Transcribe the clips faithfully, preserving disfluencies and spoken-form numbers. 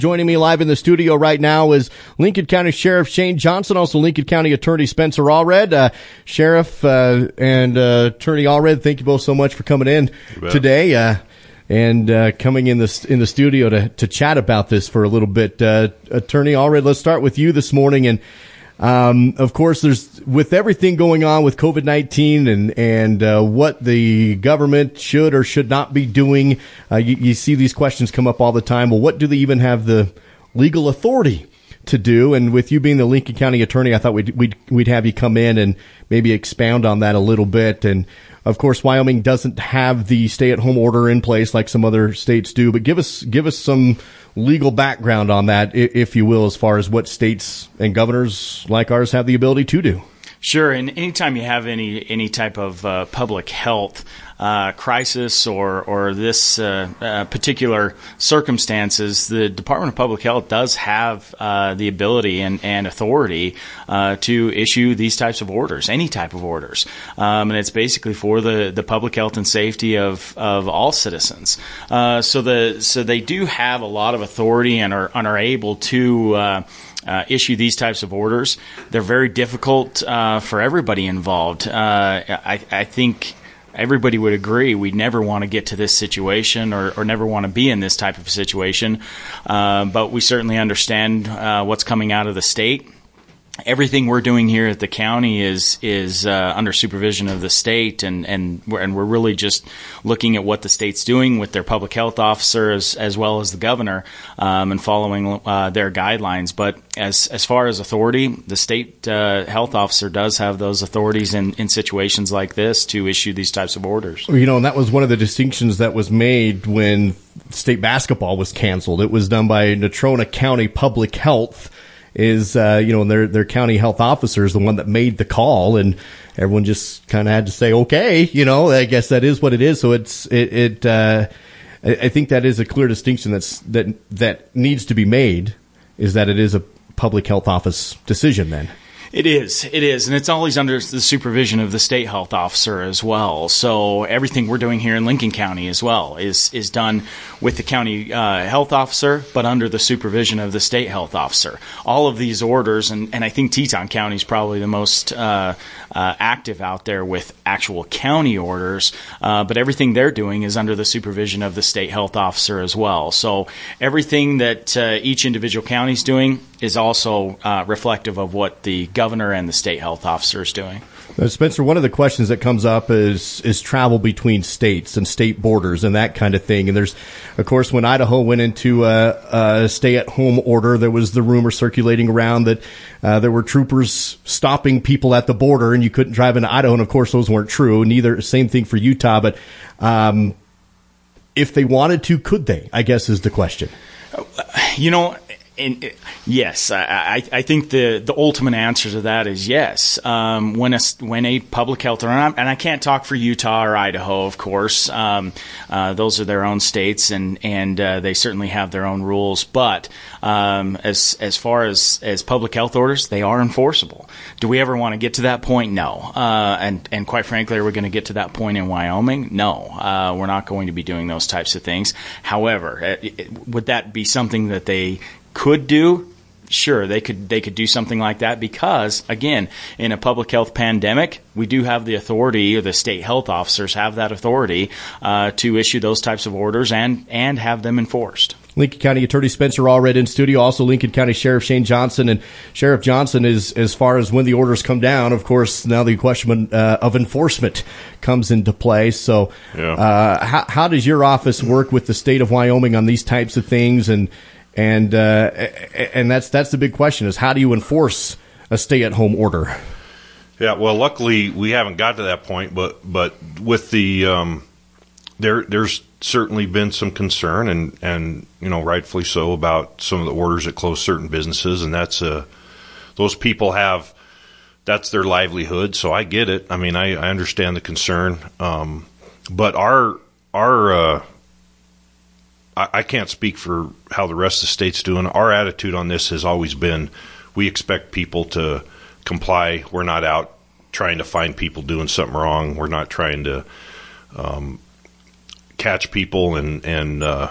Joining me live in the studio right now is Lincoln County Sheriff Shane Johnson, also Lincoln County Attorney Spencer Allred. Uh, Sheriff uh, and uh, Attorney Allred, thank you both so much for coming in today uh, and uh, coming in the in the studio to to chat about this for a little bit. Uh, Attorney Allred, let's start with you this morning. And um, of course, there's with everything going on with COVID nineteen and and uh, what the government should or should not be doing, uh, you, you see these questions come up all the time. Well, what do they even have the legal authority to do? And with you being the Lincoln County Attorney, I thought we'd we'd we'd have you come in and maybe expound on that a little bit. And of course, Wyoming doesn't have the stay-at-home order in place like some other states do. But give us give us some legal background on that, if you will, as far as what states and governors like ours have the ability to do. Sure, and anytime you have any any type of uh, public health uh, crisis or or this uh, uh, particular circumstances, the Department of Public Health does have uh, the ability and, and authority uh, to issue these types of orders, any type of orders, um, and it's basically for the, the public health and safety of of all citizens. Uh, so the so they do have a lot of authority and are and are able to Uh, Uh, issue these types of orders. They're very difficult uh, for everybody involved. Uh, I, I think everybody would agree we never want to get to this situation or, or never want to be in this type of situation, uh, but we certainly understand uh, what's coming out of the state. Everything we're doing here at the county is is uh, under supervision of the state, and and we're, and we're really just looking at what the state's doing with their public health officer as as well as the governor, um, and following uh, their guidelines. But as as far as authority, the state uh, health officer does have those authorities in, in situations like this to issue these types of orders. You know, and that was one of the distinctions that was made when state basketball was canceled. It was done by Natrona County Public Health. Is, uh, you know, their, their county health officer is the one that made the call, and everyone just kind of had to say, okay, you know, I guess that is what it is. So it's, it, it, uh, I think that is a clear distinction that's, that, that needs to be made, is that it is a public health office decision then. It is. It is. And it's always under the supervision of the state health officer as well. So everything we're doing here in Lincoln County as well is is done with the county uh, health officer, but under the supervision of the state health officer. All of these orders, and, and I think Teton County is probably the most uh, uh, active out there with actual county orders, uh, but everything they're doing is under the supervision of the state health officer as well. So everything that uh, each individual county is doing is also uh, reflective of what the governor and the state health officer is doing. Uh, Spencer, one of the questions that comes up is is travel between states and state borders and that kind of thing. And there's, of course, when Idaho went into a, a stay-at-home order, there was the rumor circulating around that uh, there were troopers stopping people at the border and you couldn't drive into Idaho. And, of course, those weren't true. Neither, same thing for Utah. But um, if they wanted to, could they, I guess is the question. You know, And, uh, yes, I, I think the, the ultimate answer to that is yes. Um, when a when a public health, and, I'm, and I can't talk for Utah or Idaho, of course. Um, uh, those are their own states, and and uh, they certainly have their own rules. But um, as as far as, as public health orders, they are enforceable. Do we ever want to get to that point? No. Uh, and and quite frankly, are we going to get to that point in Wyoming? No. Uh, we're not going to be doing those types of things. However, it, it, would that be something that they could do? Sure, they could they could do something like that because, again, in a public health pandemic, we do have the authority, or the state health officers have that authority uh, to issue those types of orders and, and have them enforced. Lincoln County Attorney Spencer Allred in studio, also Lincoln County Sheriff Shane Johnson. And Sheriff Johnson, is as far as when the orders come down, of course, now the question uh, of enforcement comes into play. So yeah. uh, how, how does your office work with the state of Wyoming on these types of things? And And uh, and that's that's the big question, is how do you enforce a stay-at-home order? Yeah, well, luckily we haven't got to that point, but but with the um, there there's certainly been some concern, and, and you know rightfully so, about some of the orders that close certain businesses, and that's uh those people have that's their livelihood, so I get it. I mean, I, I understand the concern, um, but our our uh, I can't speak for how the rest of the state's doing. Our attitude on this has always been we expect people to comply. We're not out trying to find people doing something wrong. We're not trying to um, catch people and, and uh,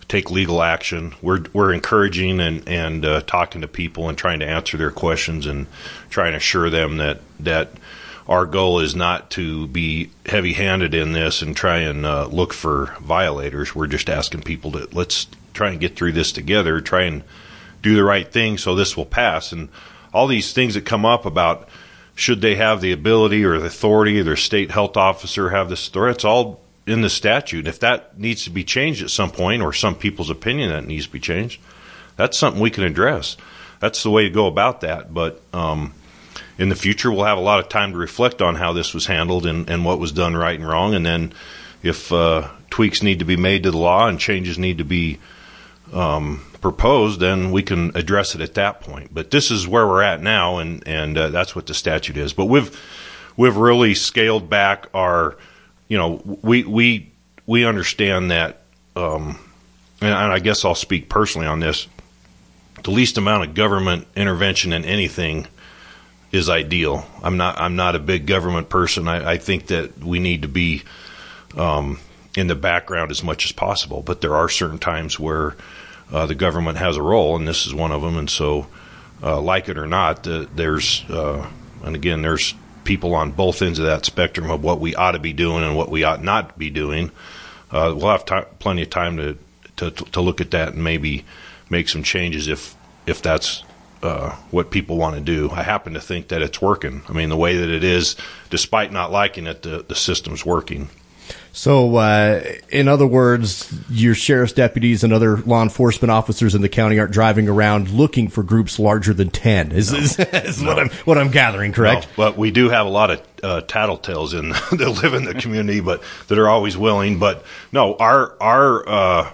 take legal action. We're we're encouraging and and uh, talking to people and trying to answer their questions and trying to assure them that that our goal is not to be heavy-handed in this and try and uh, look for violators. We're just asking people to let's try and get through this together, try and do the right thing so this will pass. And all these things that come up about should they have the ability or the authority, or their state health officer have this authority, it's all in the statute. If that needs to be changed at some point, or some people's opinion that needs to be changed, that's something we can address. That's the way to go about that. But um, in the future, we'll have a lot of time to reflect on how this was handled and, and what was done right and wrong. And then if uh, tweaks need to be made to the law and changes need to be um, proposed, then we can address it at that point. But this is where we're at now, and, and uh, that's what the statute is. But we've we've really scaled back our, you know, we we we understand that, um, and I guess I'll speak personally on this, the least amount of government intervention in anything is ideal. I'm not I'm not a big government person. I, I think that we need to be um, in the background as much as possible. But there are certain times where uh, the government has a role, and this is one of them. And so, uh, like it or not, the, there's uh, and again, there's people on both ends of that spectrum of what we ought to be doing and what we ought not be doing. Uh, we'll have t- plenty of time to, to to look at that and maybe make some changes if if that's Uh, what people want to do. I happen to think that it's working. I mean, the way that it is, despite not liking it, the, the system's working. So, uh, in other words, your sheriff's deputies and other law enforcement officers in the county aren't driving around looking for groups larger than ten. Is, no. is, is no. what I'm what I'm gathering, correct? No, but we do have a lot of uh, tattletales in that live in the community, but that are always willing. But no, our our uh,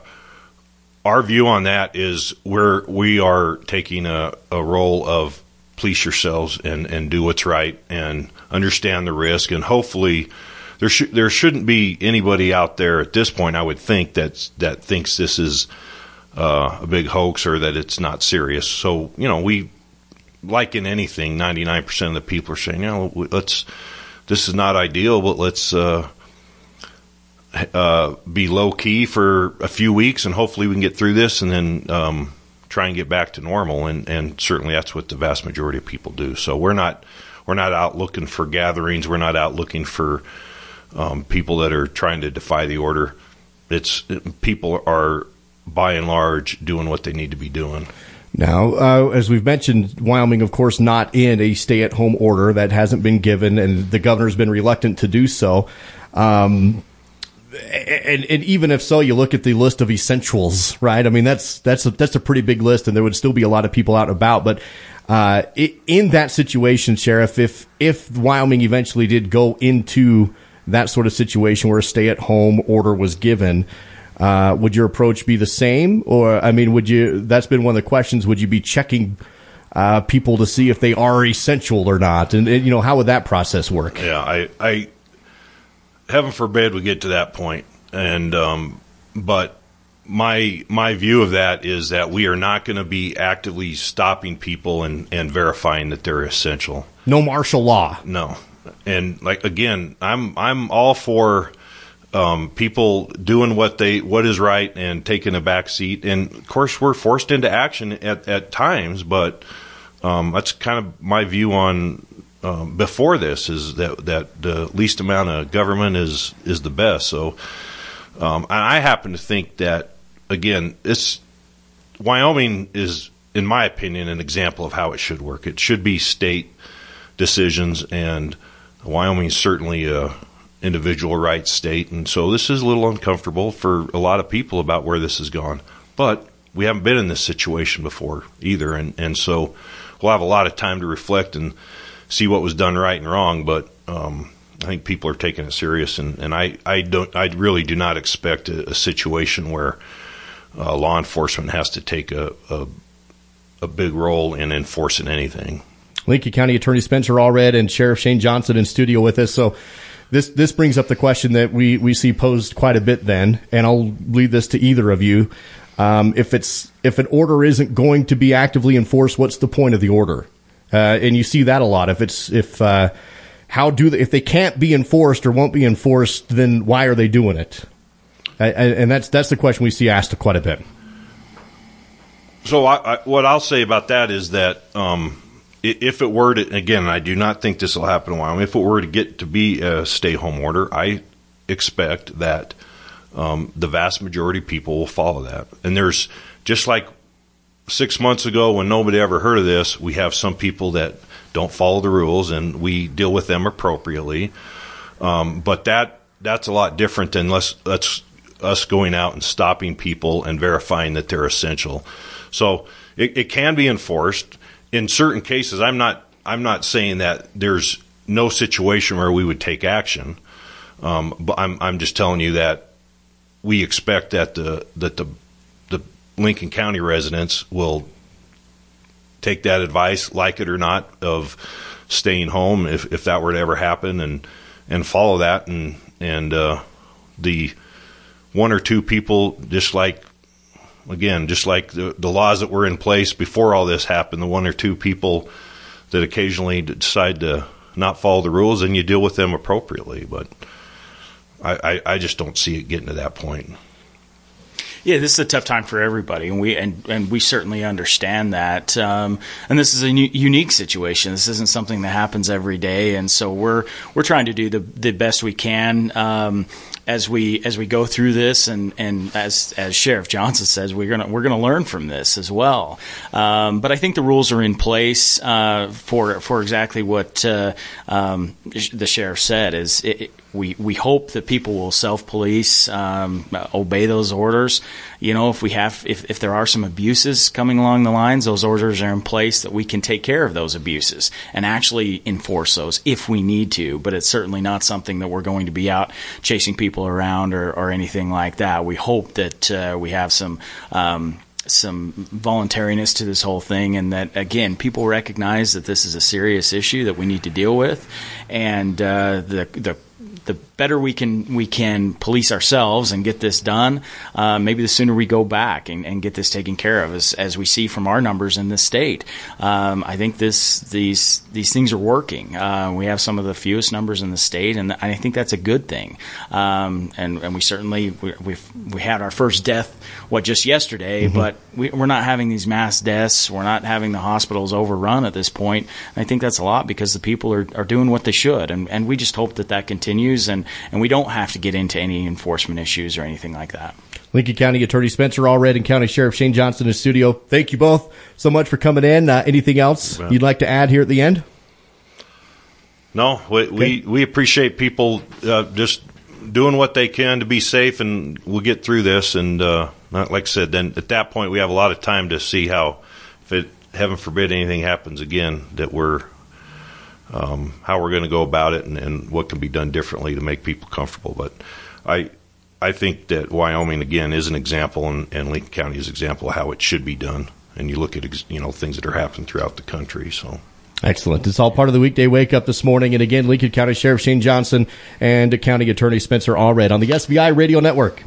Our view on that is we're, we are taking a, a role of police yourselves and, and do what's right and understand the risk. And hopefully there sh- there shouldn't be anybody out there at this point, I would think, that's, that thinks this is uh, a big hoax or that it's not serious. So, you know, we, like in anything, ninety-nine percent of the people are saying, you know, let's, this is not ideal, but let's, uh, Uh, be low key for a few weeks, and hopefully we can get through this, and then um, try and get back to normal. And, and certainly that's what the vast majority of people do. So we're not we're not out looking for gatherings. We're not out looking for um, people that are trying to defy the order. It's it, people are by and large doing what they need to be doing. Now, uh, as we've mentioned, Wyoming, of course, not in a stay-at-home order. That hasn't been given, and the governor's been reluctant to do so. Um, And, and even if so, you look at the list of essentials, right? I mean, that's that's a, that's a pretty big list, and there would still be a lot of people out and about. But uh, it, in that situation, Sheriff, if if Wyoming eventually did go into that sort of situation where a stay-at-home order was given, uh, would your approach be the same? Or, I mean, would you? That's been one of the questions. Would you be checking uh, people to see if they are essential or not? And, and you know, how would that process work? Yeah, I. I heaven forbid we get to that point. And, um, but my, my view of that is that we are not going to be actively stopping people and, and verifying that they're essential. No martial law. No. And like, again, I'm, I'm all for, um, people doing what they, what is right and taking a back seat. And of course we're forced into action at, at times, but, um, that's kind of my view on, Um, before this is that that the least amount of government is is the best. So, um, and I happen to think that, again, it's Wyoming is, in my opinion, an example of how it should work. It should be state decisions, and Wyoming is certainly a individual rights state, and so this is a little uncomfortable for a lot of people about where this has gone. But we haven't been in this situation before either, and and so we'll have a lot of time to reflect and see what was done right and wrong, but um, I think people are taking it serious, and, and I, I don't, I really do not expect a, a situation where uh, law enforcement has to take a, a a big role in enforcing anything. Lincoln County Attorney Spencer Allred and Sheriff Shane Johnson in studio with us. So this this brings up the question that we, we see posed quite a bit then, and I'll leave this to either of you. Um, if it's if an order isn't going to be actively enforced, what's the point of the order? Uh, and you see that a lot. If it's if uh, how do they, if they can't be enforced or won't be enforced, then why are they doing it? and that's that's the question we see asked quite a bit. So I, I, what I'll say about that is that um, if it were to, again, I do not think this will happen in Wyoming, if it were to get to be a stay-home order, I expect that um, the vast majority of people will follow that. And there's, just like six months ago when nobody ever heard of this, we have some people that don't follow the rules, and we deal with them appropriately. Um, but that that's a lot different than let's, let's, us going out and stopping people and verifying that they're essential. So it, it can be enforced in certain cases. I'm not I'm not saying that there's no situation where we would take action, um, but I'm I'm just telling you that we expect that the that the the Lincoln County residents will take that advice, like it or not, of staying home if if that were to ever happen, and and follow that, and and uh, the one or two people, just like. Again, just like the, the laws that were in place before all this happened, the one or two people that occasionally decide to not follow the rules, and you deal with them appropriately. But I, I, I just don't see it getting to that point. Yeah, this is a tough time for everybody, and we and, and we certainly understand that. Um, and this is a u- unique situation. This isn't something that happens every day, and so we're we're trying to do the the best we can. Um, As we as we go through this, and, and as as Sheriff Johnson says, we're gonna we're gonna learn from this as well. Um, but I think the rules are in place uh, for for exactly what uh, um, the sheriff said. Is it, it, we we hope that people will self-police, um, obey those orders. You know, if we have if, if there are some abuses coming along the lines, those orders are in place that we can take care of those abuses and actually enforce those if we need to. But it's certainly not something that we're going to be out chasing people around or, or anything like that. We hope that uh, we have some um, some voluntariness to this whole thing, and that, again, people recognize that this is a serious issue that we need to deal with, and uh, the the the better we can we can police ourselves and get this done, uh, maybe the sooner we go back and, and get this taken care of. As as we see from our numbers in this state, um, I think this these these things are working. Uh, we have some of the fewest numbers in the state, and I think that's a good thing. Um, and and we certainly we we've, we had our first death what just yesterday, mm-hmm. but we, we're not having these mass deaths. We're not having the hospitals overrun at this point. And I think that's a lot because the people are, are doing what they should, and and we just hope that that continues, and and we don't have to get into any enforcement issues or anything like that. Lincoln County Attorney Spencer Allred and County Sheriff Shane Johnson in the studio. Thank you both so much for coming in. Uh, anything else you'd like to add here at the end? No, we okay. we, we appreciate people uh, just doing what they can to be safe, and we'll get through this. And uh, not like I said, then at that point we have a lot of time to see how, if it, heaven forbid, anything happens again, that we're um, how we're going to go about it, and, and what can be done differently to make people comfortable. But I. I think that Wyoming, again, is an example, and, and Lincoln County is an example of how it should be done. And you look at, you know, things that are happening throughout the country. So, excellent. It's all part of the weekday wake up this morning. And again, Lincoln County Sheriff Shane Johnson and County Attorney Spencer Allred on the S V I Radio Network.